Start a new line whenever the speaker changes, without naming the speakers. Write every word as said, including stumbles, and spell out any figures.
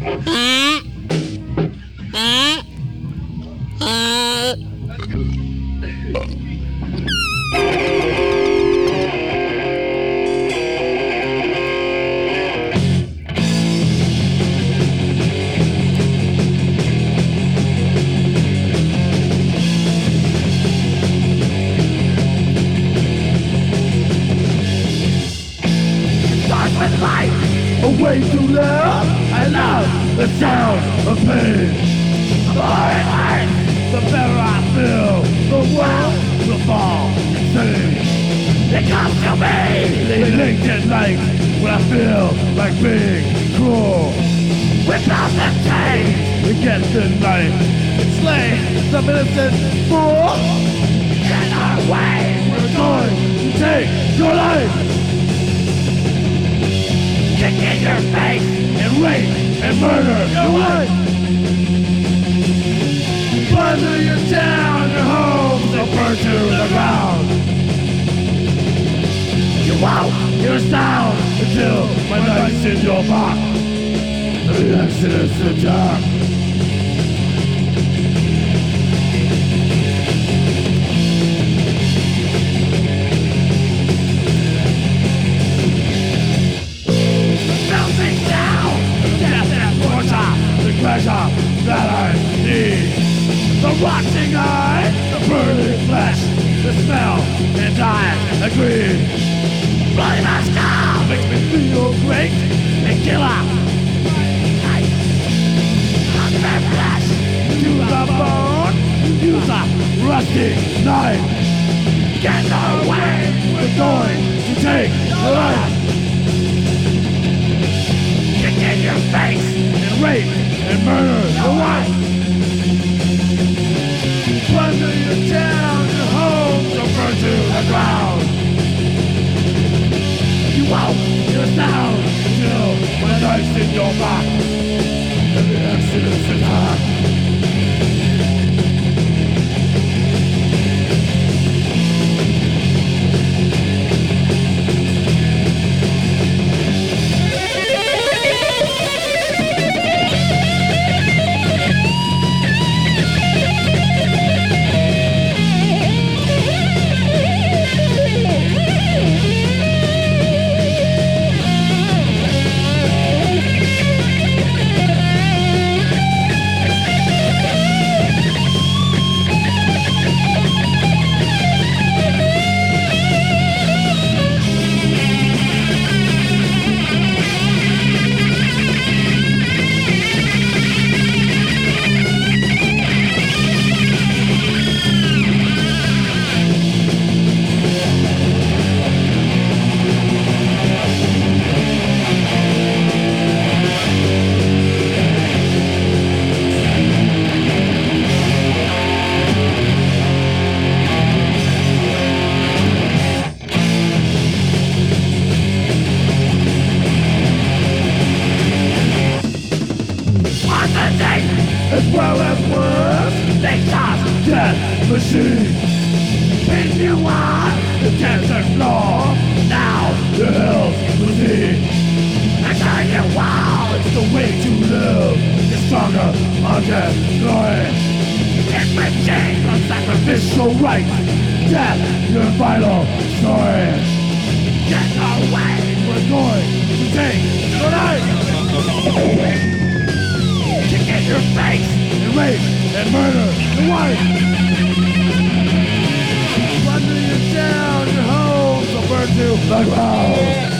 With life, a way to live. I love the sound of pain. The more it hurts, the better I feel. The world will fall insane. It comes to me, they linked at night when I feel like being cruel. Without the chains against the night, slay some innocent fool. Get our way, we're going to take your life. Kick in your face and rape and murder your wife. Plunder your town, your homes, and burn to the ground. You won't hear a sound until my knife's in your back. The Exodus attack. Pleasure that I need. The rotting eye, the burning flesh, the smell, and I agree. Bloody Moscow makes me feel great and killer. Hunger flesh, use a bone, use a rusty knife. Get away, we're going to take your life. Kick in your face and rape and murder your wife. Plunder your town, your homes, or burn to the ground. You won't hear a sound until my knife's in your back. And the Exodus attack. As well as words, they toss death machine. If you want the desert floor, now the hills will see. And turn your wall, it's the way to live. Get stronger against glory. It's machine from sacrificial rites. Death, your vital story. Get away, we're going to take your life. Kick in your face and rape and murder your wife. Plunder your town, your homes, will burn to the ground.